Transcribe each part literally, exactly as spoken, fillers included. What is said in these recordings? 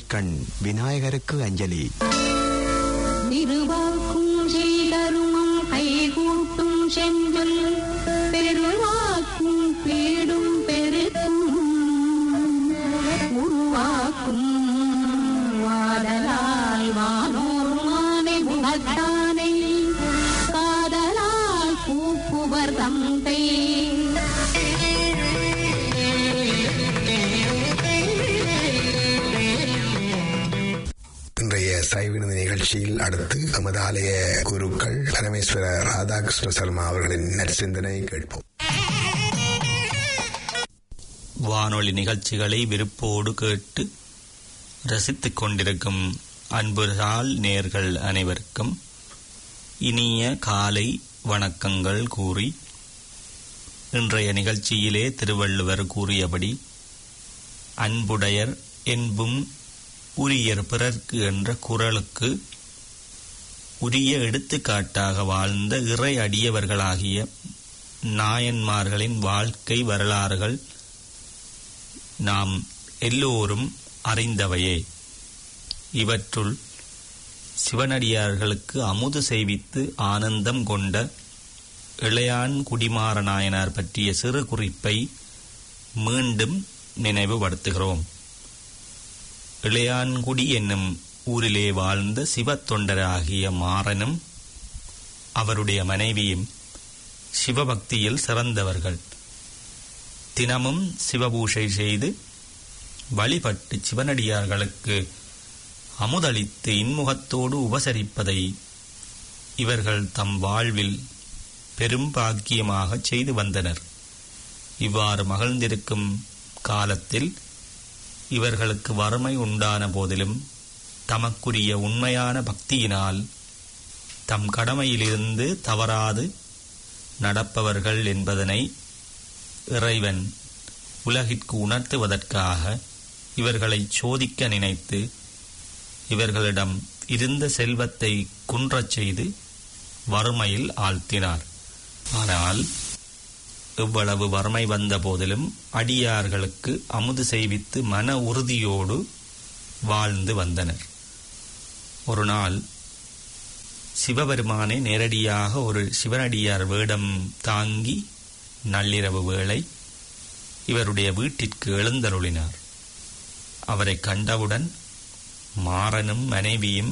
நெற்றிக்கண் விநாயகருக்கு அஞ்சலி. திருவாக்கும் செய்தருமம் கைகூட்டும் செஞ்சொல் பெருவாக்கும் பீடும் பெருக்கும் உருவாக்கும் வாதலால் வானோருமானை உணர்த்தானை காதலால் கூப்புவர் தந்தை. இன்றைய சைவினது நிகழ்ச்சியில் அடுத்து நமது ஆலய குருக்கள் பரமேஸ்வர ராதாகிருஷ்ண சர்மா அவர்களின் நற்சிந்தனை கேட்போம். வானொலி நிகழ்ச்சிகளை விருப்போடு கேட்டு ரசித்துக் கொண்டிருக்கும் அன்புரால் நேர்கள் அனைவருக்கும் இனிய காலை வணக்கங்கள் கூறி, இன்றைய நிகழ்ச்சியிலே திருவள்ளுவர் கூறியபடி அன்புடையர் என்பும் உரியர் பிறர்க்கு என்ற குறளுக்கு உரிய எடுத்துக்காட்டாக வாழ்ந்த இறை அடியவர்களாகிய நாயன்மார்களின் வாழ்க்கை வரலாறுகள் நாம் எல்லோரும் அறிந்தவையே. இவற்றுள் சிவனடியார்களுக்கு அமுது செய்வித்து ஆனந்தம் கொண்ட இளையான் குடிமாற நாயனார் பற்றிய சிறு குறிப்பை மீண்டும் நினைவுபடுத்துகிறோம். இளையான்குடி என்னும் ஊரிலே வாழ்ந்த சிவத்தொண்டராகிய மாறனும் அவருடைய மனைவியும் சிவபக்தியில் சிறந்தவர்கள். தினமும் சிவபூஷை செய்து வழிபட்டு சிவனடியார்களுக்கு அமுதளித்து இன்முகத்தோடு உபசரிப்பதை இவர்கள் தம் வாழ்வில் பெரும் பாக்கியமாக செய்து வந்தனர். இவ்வாறு மகிழ்ந்திருக்கும் காலத்தில் இவர்களுக்கு வறுமை உண்டான போதிலும் தமக்குரிய உண்மையான பக்தியினால் தம் கடமையிலிருந்து தவறாது நடப்பவர்கள் என்பதனை இறைவன் உலகிற்கு உணர்த்துவதற்காக இவர்களை சோதிக்க நினைத்து இவர்களிடம் இருந்த செல்வத்தை குன்றச் செய்து வறுமையில் ஆழ்த்தினார். ஆனால் இவ்வளவு வறுமை வந்த போதிலும் அடியார்களுக்கு அமுது செய்வித்து மன உறுதியோடு வாழ்ந்து வந்தனர். ஒரு நாள் சிவபெருமானை நேரடியாக ஒரு சிவனடியார் வேடம் தாங்கி நள்ளிரவு வேளை இவருடைய வீட்டிற்கு எழுந்தருளினார். அவரை கண்டவுடன் மாறனும் மனைவியும்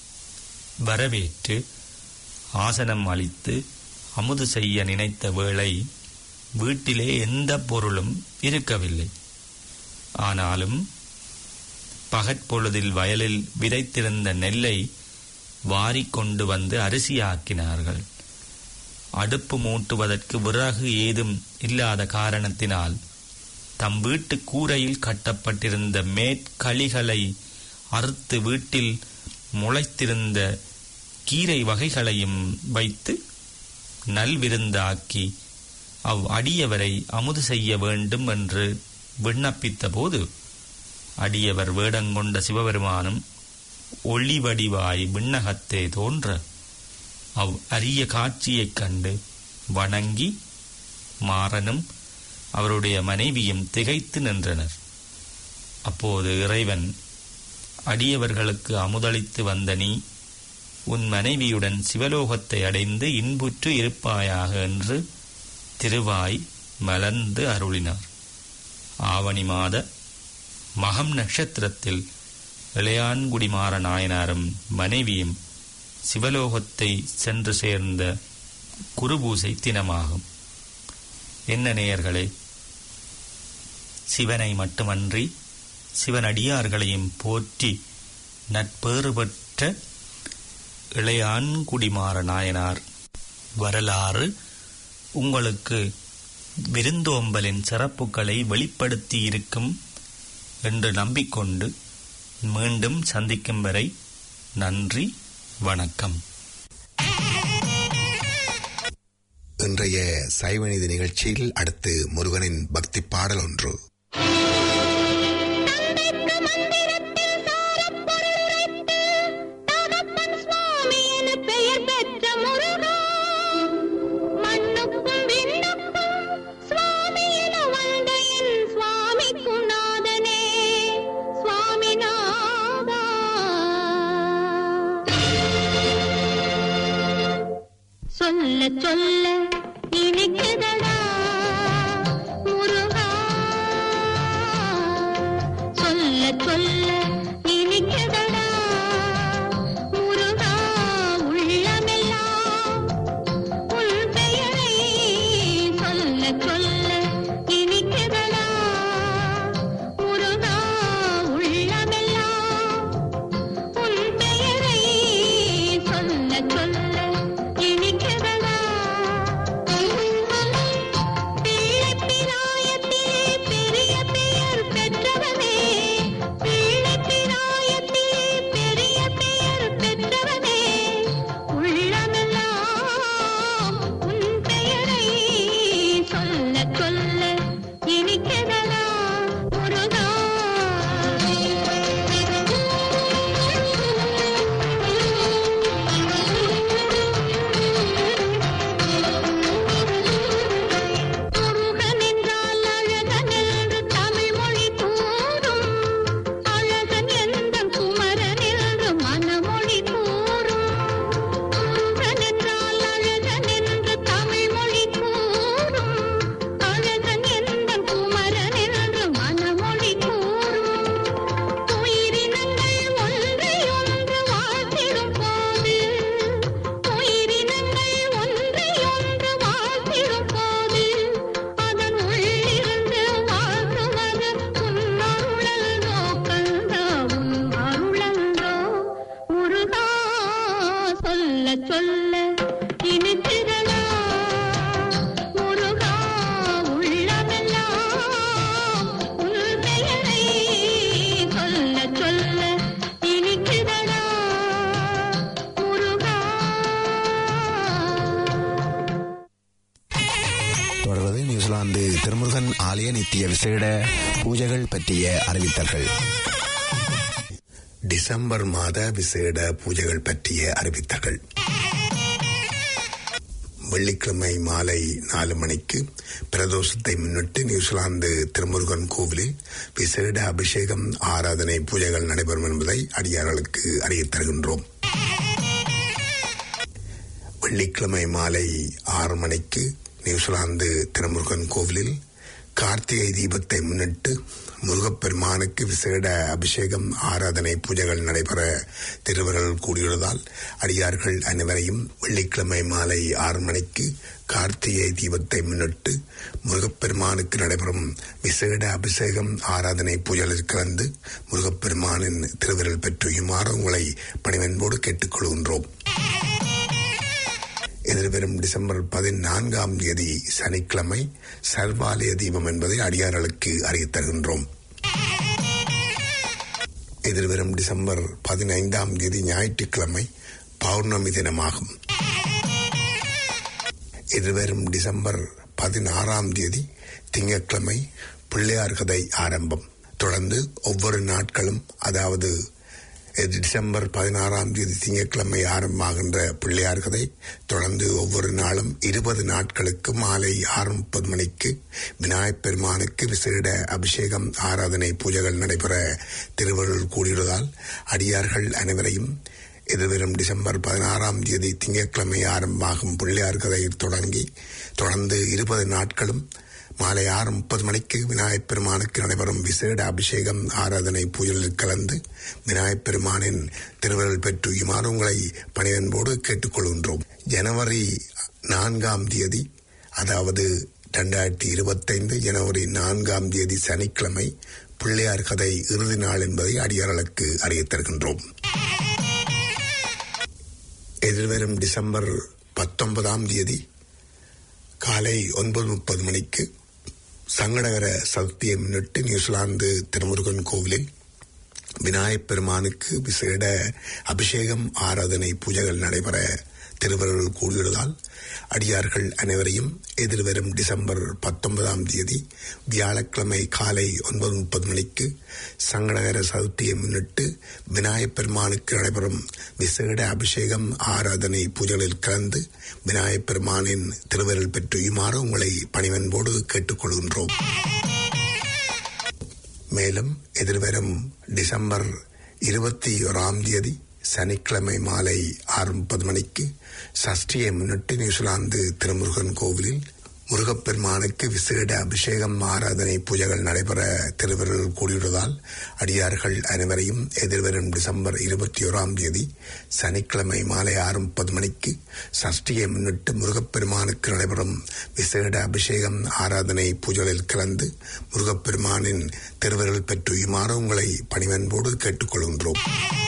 வரவேற்று ஆசனம் அளித்து அமுது செய்ய நினைத்த வேளை வீட்டிலே எந்த பொருளும் இருக்கவில்லை. ஆனாலும் பகற்பொழுதில் வயலில் விதைத்திருந்த நெல்லை வாரிக்கொண்டு வந்து அரிசியாக்கினார்கள். அடுப்பு மூட்டுவதற்கு விறகு ஏதும் இல்லாத காரணத்தினால் தம் வீட்டு கூரையில் கட்டப்பட்டிருந்த மேற்களிகளை அறுத்து வீட்டில் முளைத்திருந்த கீரை வகைகளையும் வைத்து நல்விருந்தாக்கி அவ் அடியவரை அமுது செய்ய வேண்டும் என்று விண்ணப்பித்த போது அடியவர் வேடங்கொண்ட சிவபெருமானும் ஒளிவடிவாய் விண்ணகத்தே தோன்ற அவ் அரிய காட்சியைக் கண்டு வணங்கி மாறனும் அவருடைய மனைவியும் திகைத்து நின்றனர். அப்போது இறைவன், அடியவர்களுக்கு அமுதளித்து வந்த நீ உன் மனைவியுடன் சிவலோகத்தை அடைந்து இன்புற்று இருப்பாயாக என்று திருவாய் மலர்ந்து அருளினார். ஆவணி மாத மகம் நட்சத்திரத்தில் இளையான்குடிமாற நாயனாரும் மனைவியும் சிவலோகத்தை சென்று சேர்ந்த குருபூசை தினமாகும். என்ன நேயர்களே, சிவனை மட்டுமன்றி சிவனடியார்களையும் போற்றி நட்பேறு பெற்ற இளையான்குடிமாற நாயனார் வரலாறு உங்களுக்கு விருந்தோம்பலின் சிறப்புகளை வெளிப்படுத்தி இருக்கும் என்று நம்பிக்கொண்டு மீண்டும் சந்திக்கும் வரை நன்றி, வணக்கம். இன்றைய சைவநீதி நிகழ்ச்சியில் அடுத்து முருகனின் பக்தி பாடல் ஒன்று. சுவாமிநாதனே சுவாமிநாதனே ஆலய நித்திய விசேட பூஜைகள் பற்றிய அறிவித்தல்கள். டிசம்பர் மாத விசேட பூஜைகள் பற்றிய அறிவித்தல்கள். வெள்ளிக்கிழமை மாலை நாலு மணிக்கு பிரதோஷத்தை முன்னிட்டு நியூசிலாந்து திருமுருகன் கோவிலில் விசேட அபிஷேகம் ஆராதனை பூஜைகள் நடைபெறும் என்பதை அடியார்களுக்கு அறியத் தருகின்றோம். வெள்ளிக்கிழமை மாலை ஆறு மணிக்கு நியூசிலாந்து திருமுருகன் கோவிலில் கார்த்திகை தீபத்தை முன்னிட்டு முருகப்பெருமானுக்கு விசேட அபிஷேகம் ஆராதனை பூஜைகள் நடைபெற திருவருள் கூடியுள்ளதால் அடியார்கள் அனைவரையும் வெள்ளிக்கிழமை மாலை ஆறு மணிக்கு கார்த்திகை தீபத்தை முன்னிட்டு முருகப்பெருமானுக்கு நடைபெறும் விசேட அபிஷேகம் ஆராதனை பூஜைகளில் கலந்து முருகப்பெருமானின் திருவருள் பெற்றுமாறு உங்களை பணிவன்போடு கேட்டுக்கொள்கின்றோம். எதிர்வரும் டிசம்பர் பதினான்காம் தேதி சனிக்கிழமை சர்வாலய தீபம் என்பதை அடியார்களுக்கு அறியத் தருகின்றோம். எதிர்வரும் டிசம்பர் பதினைந்தாம் தேதி ஞாயிற்றுக்கிழமை பௌர்ணமி தினமாகும். எதிர்வரும் டிசம்பர் பதினாறாம் தேதி திங்கட்கிழமை பிள்ளையார் கதை ஆரம்பம். தொடர்ந்து ஒவ்வொரு நாட்களும், அதாவது டிசம்பர் பதினாறாம் தேதி திங்கட்கிழமை ஆரம்பமாகின்ற பிள்ளையார் கதை தொடர்ந்து ஒவ்வொரு நாளும் இருபது நாட்களுக்கு மாலை ஆறு முப்பது மணிக்கு விநாயகப் பெருமானுக்கு விசேட அபிஷேகம் ஆராதனை பூஜைகள் நடைபெற திருவருள் கூடியுள்ளதால் அடியார்கள் அனைவரையும் எதிர்வரும் டிசம்பர் பதினாறாம் தேதி திங்கட்கிழமை ஆரம்பமாகும் பிள்ளையார் கதை தொடங்கி தொடர்ந்து இருபது நாட்களும் மாலை ஆறு முப்பது மணிக்கு விநாயகப் பெருமானுக்கு நடைபெறும் விசேட அபிஷேகம் ஆராதனை பூஜையில் கலந்து விநாயகப் பெருமானின் திருவருள் பெற்றுமாறு உங்களை பணிவன்போடு கேட்டுக்கொள்கின்றோம். ஜனவரி நான்காம் தேதி, அதாவது இரண்டாயிரத்தி இருபத்தைந்து ஜனவரி நான்காம் தேதி சனிக்கிழமை பிள்ளையார் கதை இறுதி நாள் என்பதை அடியார்களுக்கு அறியத் தருகின்றோம். எதிர்வரும் டிசம்பர் பத்தொன்பதாம் தேதி காலை ஒன்பது முப்பது மணிக்கு சங்கடகர சதுர்த்தியை முன்னிட்டு நியூசிலாந்து திருமுருகன் கோவிலில் விநாயகப் பெருமானுக்கு விசேட அபிஷேகம் ஆராதனை பூஜைகள் நடைபெற திருவருள் கூடியுள்ளதால் அடியார்கள் அனைவரையும் எதிர்வரும் டிசம்பர் பத்தொன்பதாம் தேதி வியாழக்கிழமை காலை ஒன்பது முப்பது மணிக்கு சங்கடகர சதுர்த்தியை முன்னிட்டு விநாயகப் பெருமானுக்கு நடைபெறும் விசேட அபிஷேகம் ஆராதனை பூஜைகளில் கலந்து விநாயகப் பெருமானின் திருவருள் பெற்றுமாறு உங்களை பணிவன்போடு கேட்டுக்கொள்கின்றோம். மேலும் எதிர்வரும் டிசம்பர் இருபத்தி ஓராம் தேதி சனிக்கிழமை மாலை ஆறு முப்பது மணிக்கு சஷ்டியை முன்னிட்டு நியூசிலாந்து திருமுருகன் கோவிலில் முருகப்பெருமானுக்கு விசேட அபிஷேகம் ஆராதனை பூஜைகள் நடைபெற திருவருள் கூடியுள்ளதால் அடியார்கள் அனைவரையும் எதிர்வரும் டிசம்பர் இருபத்தி ஓராம் தேதி சனிக்கிழமை மாலை ஆறு முப்பது மணிக்கு சஷ்டியை முன்னிட்டு முருகப்பெருமானுக்கு நடைபெறும் விசேட அபிஷேகம் ஆராதனை பூஜைகளில் கலந்து முருகப்பெருமானின் திருவருள் பெற்றுமாறு உங்களை பணிவன்போடு கேட்டுக்கொள்கின்றோம்.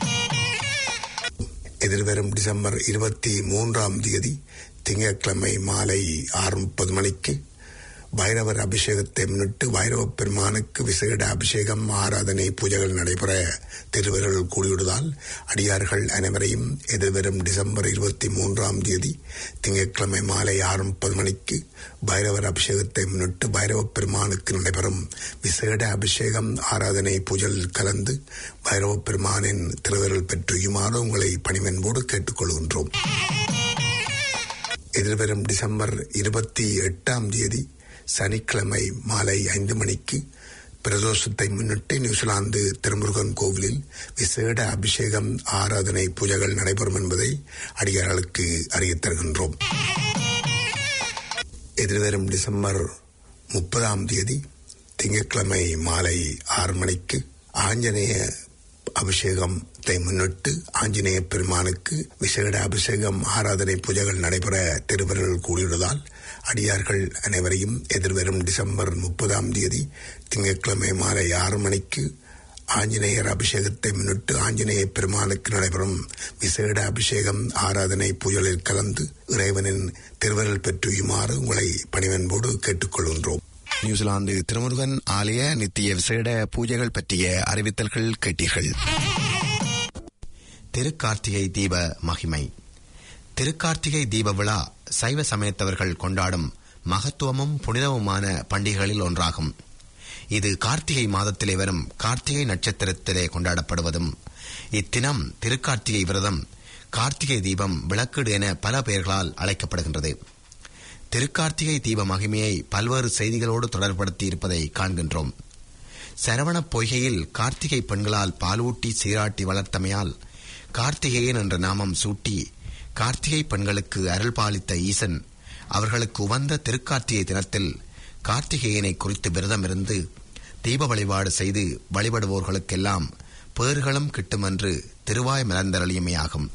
எதிர்வரும் டிசம்பர் இருபத்தி மூன்றாம் தேதி திங்கட்கிழமை மாலை ஆறு முப்பது மணிக்கு பைரவர் அபிஷேகத்தை முன்னிட்டு பைரவப் பெருமானுக்கு விசேட அபிஷேகம் ஆராதனை பூஜைகள் நடைபெற திருவருள் கூடியுள்ளதால் அடியார்கள் அனைவரையும் எதிர்வரும் டிசம்பர் இருபத்தி மூன்றாம் தேதி திங்கட்கிழமை மாலை ஆறு முப்பது மணிக்கு பைரவர் அபிஷேகத்தை முன்னிட்டு பைரவப் பெருமானுக்கு நடைபெறும் விசேட அபிஷேகம் ஆராதனை பூஜையில் கலந்து பைரவப் பெருமானின் திருவருள் பெற்றுமாறு உங்களை பணிவன்போடு கேட்டுக்கொள்கின்றோம். எதிர்வரும் டிசம்பர் இருபத்தி எட்டாம் தேதி சனிக்கிழமை மாலை ஐந்து மணிக்கு பிரதோஷத்தை முன்னிட்டு நியூசிலாந்து திருமுருகன் கோவிலில் விசேட அபிஷேகம் ஆராதனை பூஜைகள் நடைபெறும் என்பதை அடியார்களுக்கு அறியத் தருகின்றோம். எதிர்வரும் டிசம்பர் முப்பதாம் தேதி திங்கட்கிழமை மாலை ஆறு மணிக்கு ஆஞ்சநேய அபிஷேகத்தை முன்னிட்டு ஆஞ்சநேய பெருமானுக்கு விசேட அபிஷேகம் ஆராதனை பூஜைகள் நடைபெற திருவருள் கூடியுள்ளதால் அடியார்கள் அனைவரையும் எதிர்வரும் டிசம்பர் முப்பதாம் தேதி திங்கட்கிழமை மாலை ஆறு மணிக்கு ஆஞ்சநேயர் அபிஷேகத்தை முன்னிட்டு ஆஞ்சநேய பெருமானுக்கு நடைபெறும் விசேட அபிஷேகம் ஆராதனை பூஜைகளில் கலந்து இறைவனின் திருவருள் பெற்றுமாறு உங்களை பணிவன்போடு கேட்டுக்கொள்கின்றோம். நியூசிலாந்து திருமுருகன் ஆலய நித்திய விசேட பூஜைகள் பற்றிய அறிவித்தல்கள் கேட்டீர்கள். திருக்கார்த்திகை தீப மகிமை. திருக்கார்த்திகை தீப விழா சைவ சமயத்தவர்கள் கொண்டாடும் மகத்துவமும் புனிதமுமான பண்டிகைகளில் ஒன்றாகும். இது கார்த்திகை மாதத்திலே வரும் கார்த்திகை நட்சத்திரத்திலே கொண்டாடப்படுவதும் இத்தினம் திருக்கார்த்திகை விரதம், கார்த்திகை தீபம், விளக்கீடு என பல பெயர்களால் அழைக்கப்படுகின்றது. திருக்கார்த்திகை தீப மகிமையை பல்வேறு செய்திகளோடு தொடர்படுத்தி இருப்பதை காண்கின்றோம். சரவணப் பொய்கையில் கார்த்திகை பெண்களால் பாலூட்டி சீராட்டி வளர்த்தமையால் கார்த்திகேயன் என்ற நாமம் சூட்டி கார்த்திகை பெண்களுக்கு அருள் பாலித்த ஈசன் அவர்களுக்கு உவந்த திருக்கார்த்திகை தினத்தில் கார்த்திகேயனை குறித்து விரதம் இருந்து தீப வழிபாடு செய்து வழிபடுவோர்களுக்கெல்லாம் பேறுகளும் கிட்டும் என்று திருவாய் மலர்ந்தருளியமையாகும்.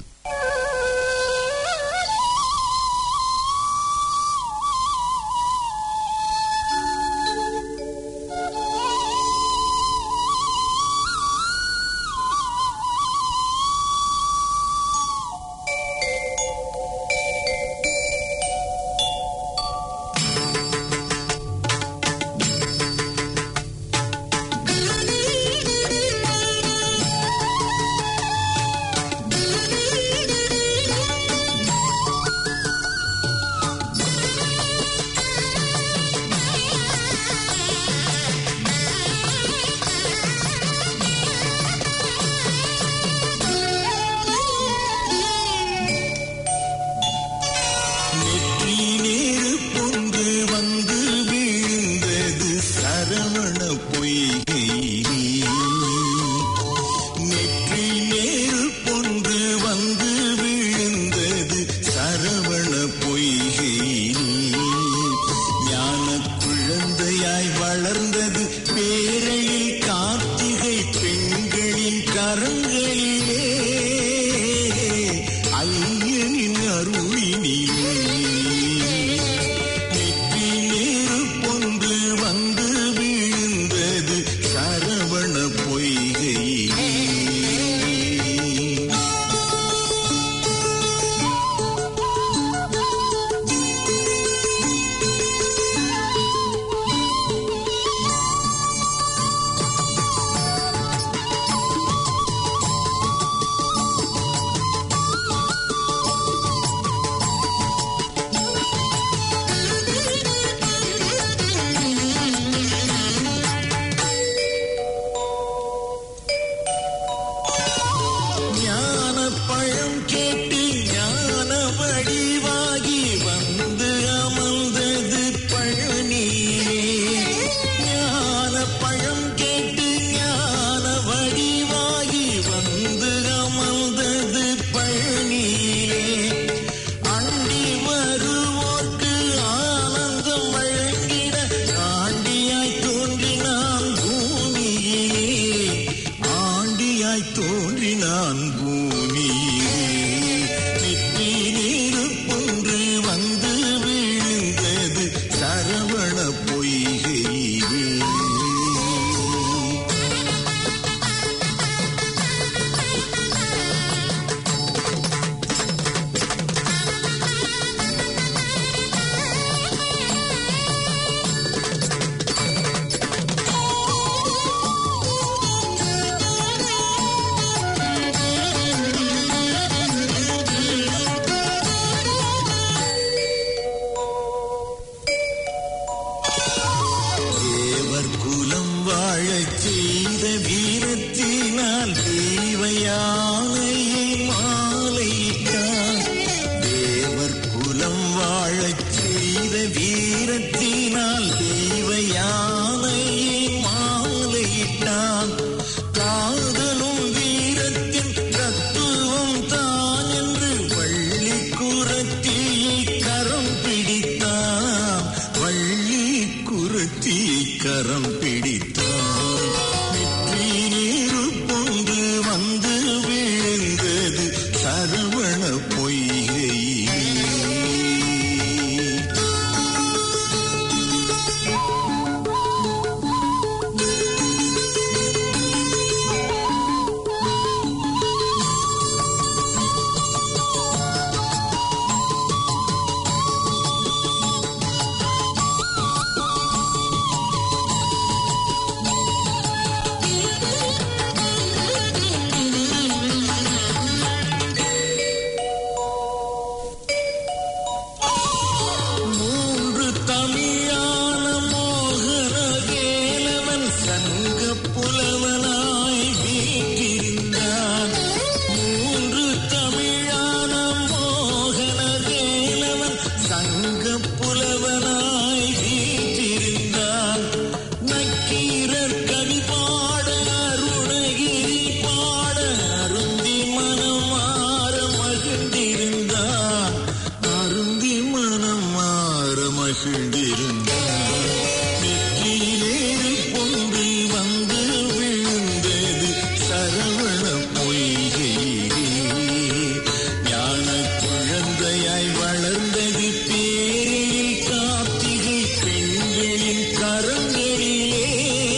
வீரர் கவி பாட அருணகிரி பாட அருந்தி மனம் மாற மகிழ்ந்திருந்தார் அருந்தி மனம் மாற மகிழ்ந்திருந்தார் வெற்றியிலேறி பொங்கி வந்து விழுந்தது சரவண பொய்கையிலே ஞான குழந்தையாய் வளர்ந்தது பேரில் கார்த்திகை பெண்களின் கரங்களிலே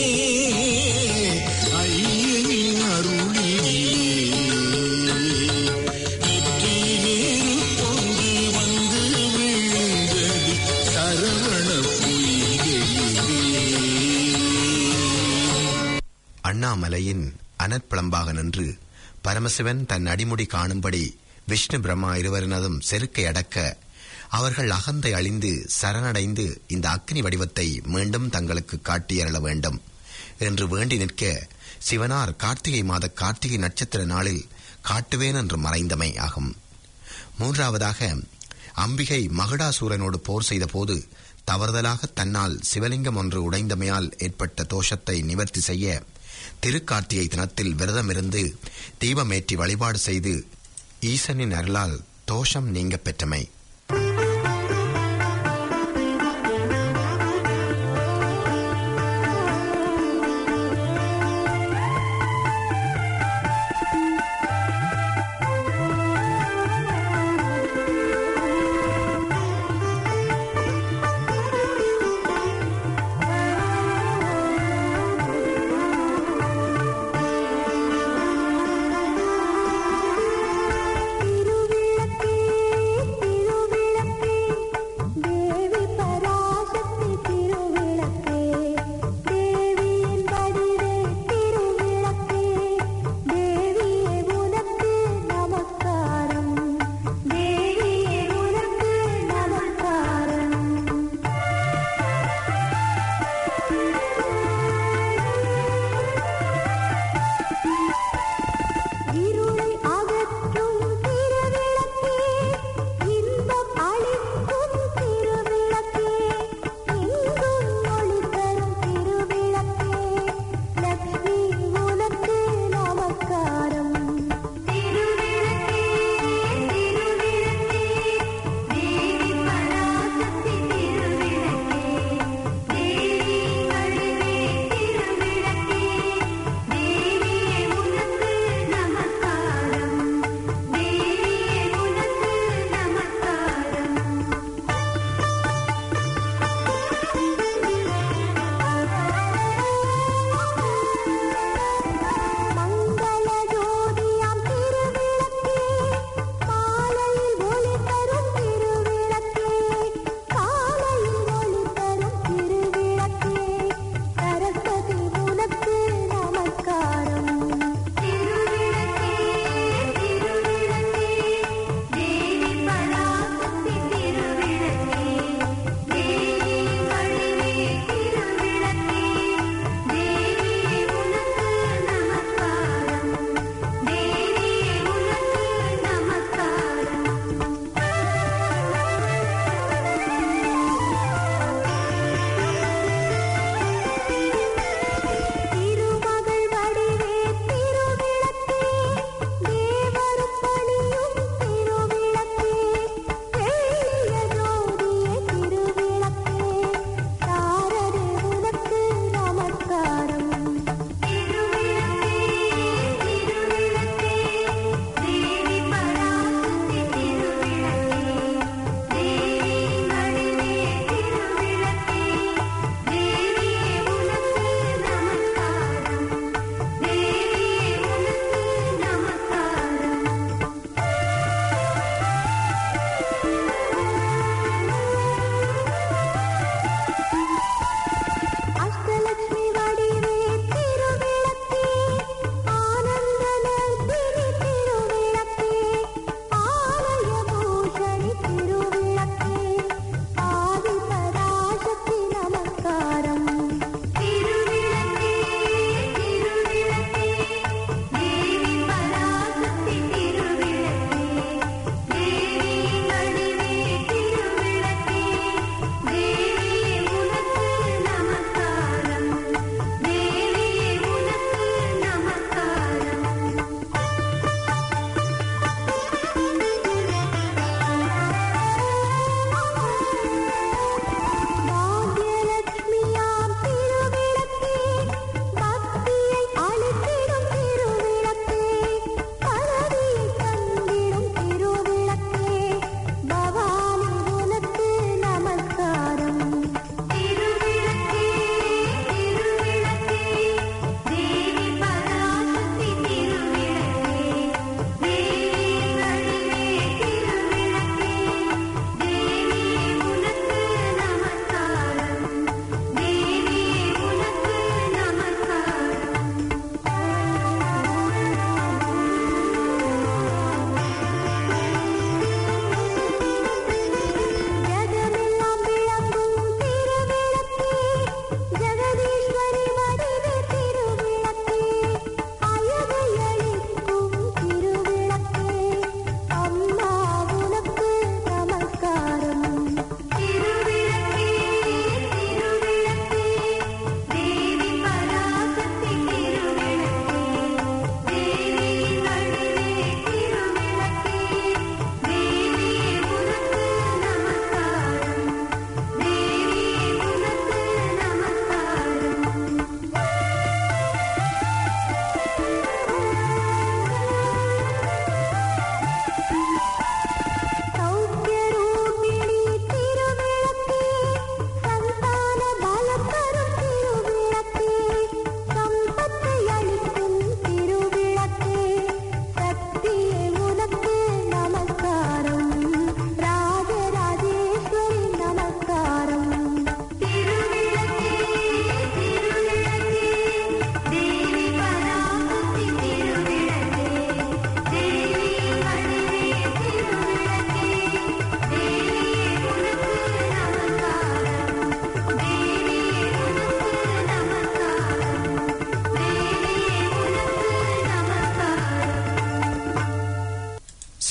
ஐயனின் அருளிலே வெற்றியிலேறி பொங்கி வந்து விழுந்தது சரவண பொய்கையிலே. அண்ணாமலையின் அனற்பிளம்பாக நின்று பரமசிவன் தன் அடிமுடி காணும்படி விஷ்ணு பிரம்மா இருவரினதும் செருக்கை அடக்க அவர்கள் அகந்தை அழிந்து சரணடைந்து இந்த அக்னி வடிவத்தை மீண்டும் தங்களுக்கு காட்டியருள வேண்டும் என்று வேண்டி நிற்க சிவனார் கார்த்திகை மாத கார்த்திகை நட்சத்திர நாளில் காட்டுவேன் என்று மறைந்தமை ஆகும். மூன்றாவதாக அம்பிகை மகுடாசூரனோடு போர் செய்த போது தவறுதலாக தன்னால் சிவலிங்கம் ஒன்று உடைந்தமையால் ஏற்பட்ட தோஷத்தை நிவர்த்தி செய்ய திருக்கார்த்திகை தினத்தில் விரதமிருந்து தீபமேற்றி வழிபாடு செய்து ஈசனின் அருளால் தோஷம் நீங்க பெற்றமை. திருவிளக்கே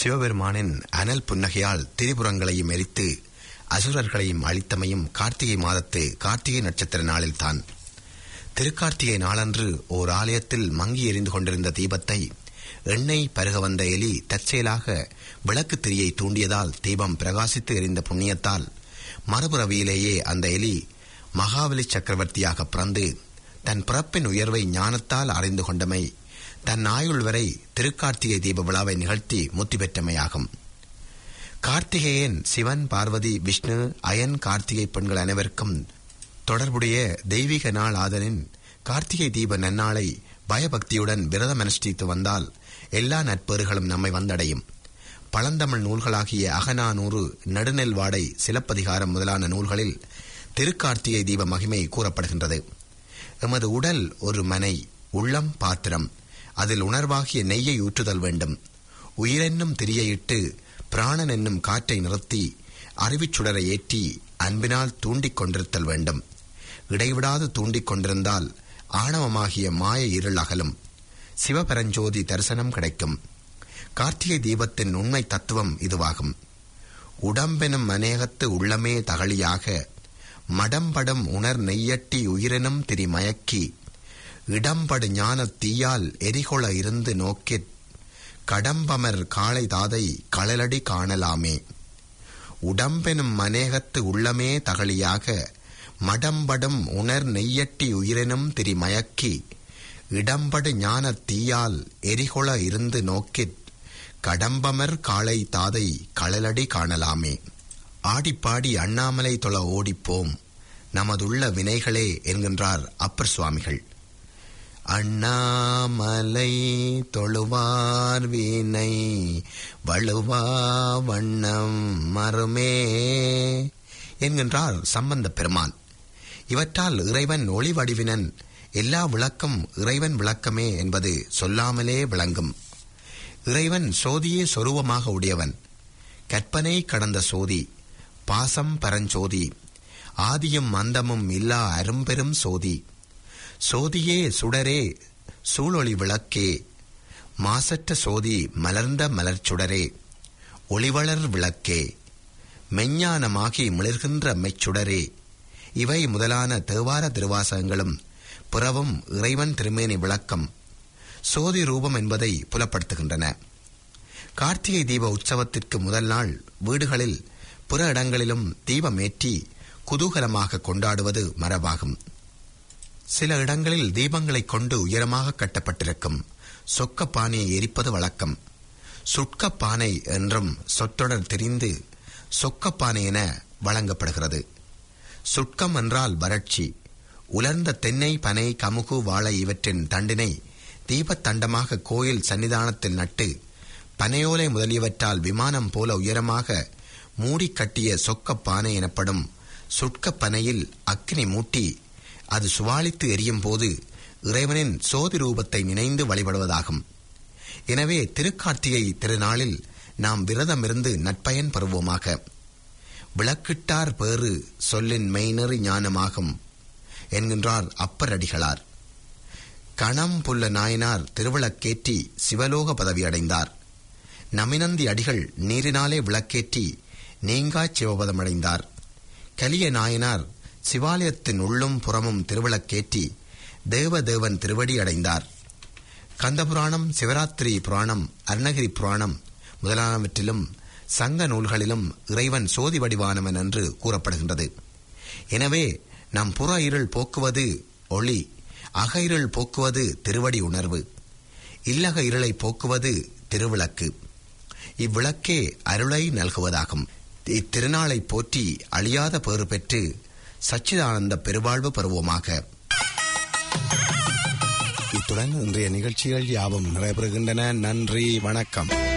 சிவபெருமானின் அனல் புன்னகையால் திரிபுரங்களையும் எரித்து அசுரர்களையும் அழித்தமையும் கார்த்திகை மாதத்து கார்த்திகை நட்சத்திர நாளில்தான். திருக்கார்த்திகை நாளன்று ஓர் ஆலயத்தில் மங்கி எரிந்து கொண்டிருந்த தீபத்தை எண்ணெய் பருக வந்த எலி தற்செயலாக விளக்கு திரியை தூண்டியதால் தீபம் பிரகாசித்து எரிந்த புண்ணியத்தால் மறுபிறவியிலேயே அந்த எலி மகாபலி சக்கரவர்த்தியாக பிறந்து தன் பிறப்பின் உயர்வை ஞானத்தால் அறிந்து கொண்டமை தன் ஆயுள் வரை திருக்கார்த்திகை தீப விழாவை நிகழ்த்தி முத்தி பெற்றமையாகும். கார்த்திகேயன் சிவன், பார்வதி, விஷ்ணு, அயன், கார்த்திகை பெண்கள் அனைவருக்கும் தொடர்புடைய தெய்வீக நாள் ஆதலின் கார்த்திகை தீப நன்னாளை பயபக்தியுடன் விரதம் அனுஷ்டித்து வந்தால் எல்லா நட்பெறுகளும் நம்மை வந்தடையும். பழந்தமிழ் நூல்களாகிய அகநானூறு, நடுநெல் வாடை, சிலப்பதிகாரம் முதலான நூல்களில் திருக்கார்த்திகை தீப மகிமை கூறப்படுகின்றது. எமது உடல் ஒரு மனை, உள்ளம் பாத்திரம், அதில் உணர்வாகிய நெய்யை ஊற்றுதல் வேண்டும். உயிரென்னும் திரியையிட்டு பிராணன் என்னும் காற்றை நிறுத்தி அறிவுச்சுடரை ஏற்றி அன்பினால் தூண்டிக் கொண்டிருத்தல் வேண்டும். இடைவிடாது தூண்டிக் கொண்டிருந்தால் ஆணவமாகிய மாய இருள் அகலும், சிவபரஞ்சோதி தரிசனம் கிடைக்கும். கார்த்திகை தீபத்தின் உண்மை தத்துவம் இதுவாகும். உடம்பெனும் அநேகத்து உள்ளமே தகளியாக மடம்படம் உணர் நெய்யட்டி உயிரெனும் திரிமயக்கி இடம்படு ஞான தீயால் எரிகொள இருந்து நோக்கிற் கடம்பமர் காளை தாதை களலடி காணலாமே. உடம்பெனும் அநேகத்து உள்ளமே தகளியாக மடம்படும் உணர் நெய்யட்டி உயிரெனும் திரிமயக்கி இடம்படு ஞான தீயால் எரிகொள இருந்து நோக்கிற் கடம்பமர் காளை தாதை களலடி காணலாமே. ஆடிப்பாடி அண்ணாமலை தொழ ஓடிப்போம் நமதுள்ள வினைகளே என்கின்றார் அப்பர் சுவாமிகள். அண்ணாமலை தொழுவார் வீணை வழுவா வண்ணம் மறுமே என்கின்றார் சம்பந்த பெருமான். இவற்றால் இறைவன் ஒளி வடிவினன், எல்லா விளக்கம் இறைவன் விளக்கமே என்பது சொல்லாமலே விளங்கும். இறைவன் சோதியே சொரூபமாக உடையவன், கற்பனை கடந்த சோதி, பாசம் பரஞ்சோதி, ஆதியும் அந்தமும் இல்லா அரும்பெரும் சோதி, சோதியே சுடரே சூழொளி விளக்கே, மாசற்ற சோதி மலர்ந்த மலர்ச்சுடரே, ஒளிவளர் விளக்கே, மெஞ்ஞானமாகி மிளர்கின்ற மெச்சுடரே. இவை முதலான தேவார திருவாசகங்களும் பிறவும் இறைவன் திருமேனி விளக்கம், சோதி ரூபம் என்பதை புலப்படுத்துகின்றன. கார்த்திகை தீப உற்சவத்திற்கு முதல் நாள் வீடுகளில் பிற இடங்களிலும் தீபமேற்றி குதூகலமாக கொண்டாடுவது மரபாகும். சில இடங்களில் தீபங்களை கொண்டு உயரமாக கட்டப்பட்டிருக்கும் சொக்கப்பானையை எரிப்பது வழக்கம். சுட்கப்பானை என்றும் சொற்றொடர் தெரிந்து சொக்கப்பானை என வழங்கப்படுகிறது. சுட்கம் என்றால் வறட்சி. உலர்ந்த தென்னை, பனை, கமுகு, வாழை இவற்றின் தண்டினை தீபத்தண்டமாக கோயில் சன்னிதானத்தில் நட்டு பனையோலை முதலியவற்றால் விமானம் போல உயரமாக மூடி கட்டிய சொக்கப்பானை எனப்படும் சுட்கப்பனையில் அக்கினி மூட்டி அது சுவாலித்து எரியும் போது இறைவனின் சோதி ரூபத்தை நினைந்து வழிபடுவதாகும். எனவே திருக்கார்த்திகை திருநாளில் நாம் விரதமிருந்து நற்பயன் பெறுவோமாக. விளக்கிட்டார் பேறு சொல்லின் மெய்நெறி ஞானமாகும் என்கின்றார் அப்பர் அடிகளார். கணம் புல்ல நாயனார் திருவிளக்கேற்றி சிவலோக பதவி அடைந்தார். நமினந்தி அடிகள் நீரினாலே விளக்கேற்றி நீங்காச் சிவபதமடைந்தார். கலிய நாயனார் சிவாலயத்தின் உள்ளும் புறமும் திருவிளக்கேற்றி தேவதேவன் திருவடி அடைந்தார். கந்தபுராணம், சிவராத்திரி புராணம், அருணகிரி புராணம் முதலானவற்றிலும் சங்க நூல்களிலும் இறைவன் சோதி வடிவானவன் என்று கூறப்படுகின்றது. எனவே நம் புற இருள் போக்குவது ஒளி, அக இருள் போக்குவது திருவடி உணர்வு, இல்லக இருளை போக்குவது திருவிளக்கு. இவ்விளக்கே அருளை நல்குவதாகும். இத்திருநாளை போற்றி அழியாத பேறு பெற்று சச்சிதானந்த பெருவாழ்வு பெறுவோமாக. இத்துடன் இன்றைய நிகழ்ச்சிகள் யாவும் நிறைவேறுகின்றன. நன்றி, வணக்கம்.